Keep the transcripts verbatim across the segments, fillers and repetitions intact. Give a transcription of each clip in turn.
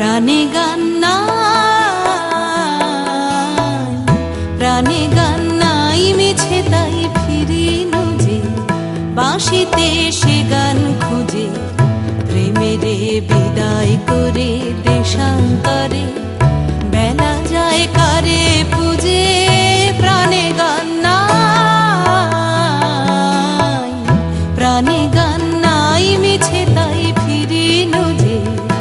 প্রাণে গান নাই, প্রাণে গান নাই মিছে তাই ফিরি নুজে, বাঁশিতে সে গান খুঁজে প্রেমেরে বিদায় করে দেশান্তরে বেলা যায় কারে পুজে। প্রাণে গান নাই, প্রাণে গান নাই মিছে তাই ফিরি নুজে।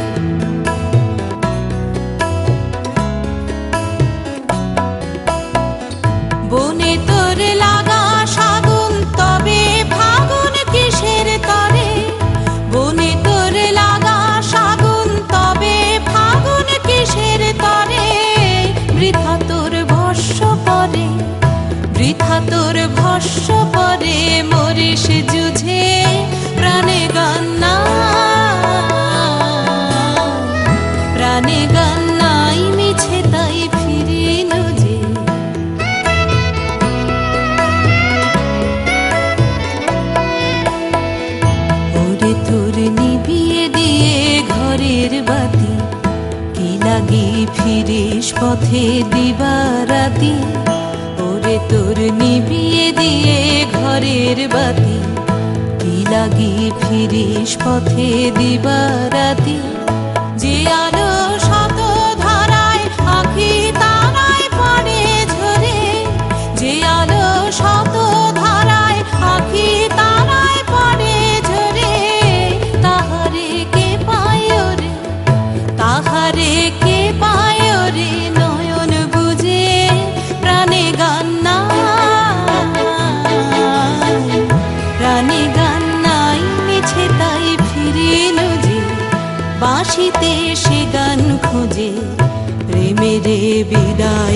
বনে তোর লাগা সাগুন তবে ফাগুন কিসের তরে, বনে তোর লাগা সাগুন তবে ফাগুন কিসের তরে। বৃথা তোর ভস্য পরে, বৃথা তোর ভস্য পরে মরিস যুঝে। প্রাণে গান নাই, প্রাণে গান নাই মিছে তাই ফিরি নুজে। ওরে তোর নিভিয়ে দিয়ে ঘরের বাতি, কি লাগি ফিরিস পথে দিবারাতি। ওরে তোর নিভিয়ে দিয়ে ঘরের বাতি, কি লাগি ফিরিস পথে দিবারাতি। যে আলো শত ধারায় আঁখি তারায় পড়ে ঝরে, যে আলো শত ধারায় আঁখি তারায় পড়ে ঝরে। তাহারে কে পায় রে, তাহারে কে পায় রে নয়ন বুঝে। প্রাণে গান নাই, প্রাণে গান নাই মিছে তাই ফিরি নুজে, বাঁশিতে সে গান খুঁজে প্রেমেরে বিদায়